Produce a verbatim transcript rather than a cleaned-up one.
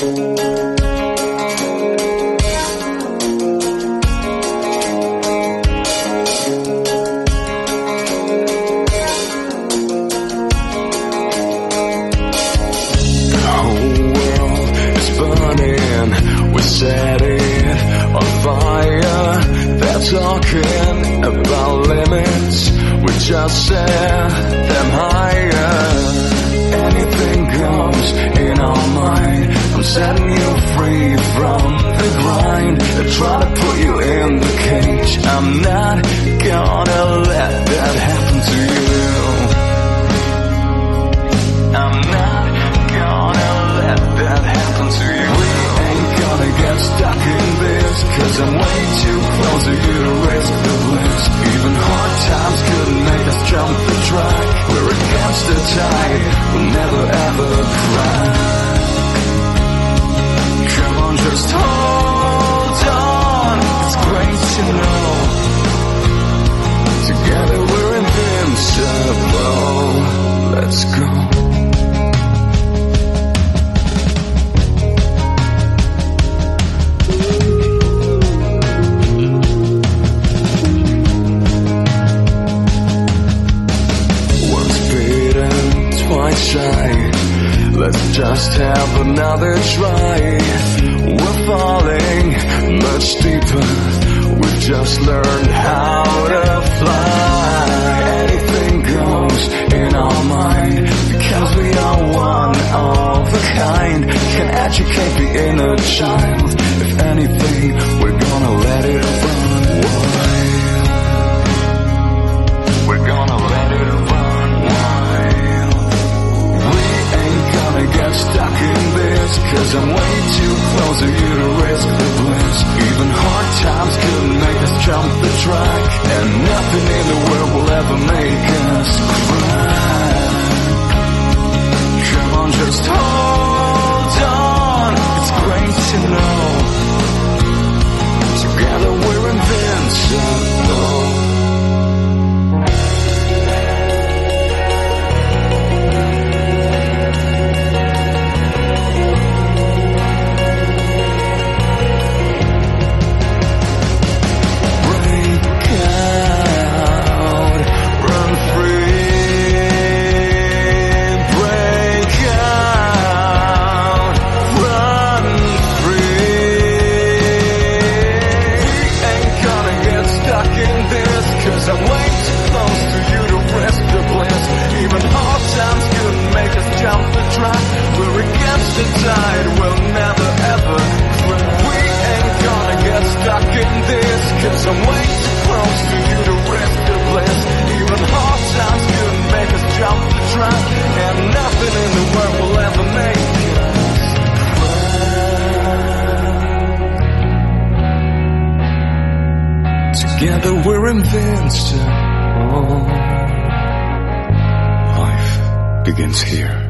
Set it on fire. They're talking about limits. We just set them higher. Anything goes in our mind. I'm setting you free from the grind. They try to put you in the cage. I'm not gonna let that happen to you. I'm not gonna let that happen to you. Get stuck in this, cause I'm way too close to you to risk the bliss. Even hard times couldn't make us jump the track. We're against the tide, we'll never ever crack. Come on, just hold on. It's great to know together we're invincible. Let's go. Shy. Let's just have another try. We're falling much deeper. We've just learned how to fly. Anything goes in our mind because we are one of a kind. Can educate the inner child. If anything, we're gonna let it run wild. We're gonna let it run. Get stuck in this, cause I'm way too close to you to risk the bliss. Even hard times couldn't make us jump the track, and nothing in the world will ever make us cry. Come on, just hold on. It's great to know together we're invincible. Together we're invincible. Life begins here.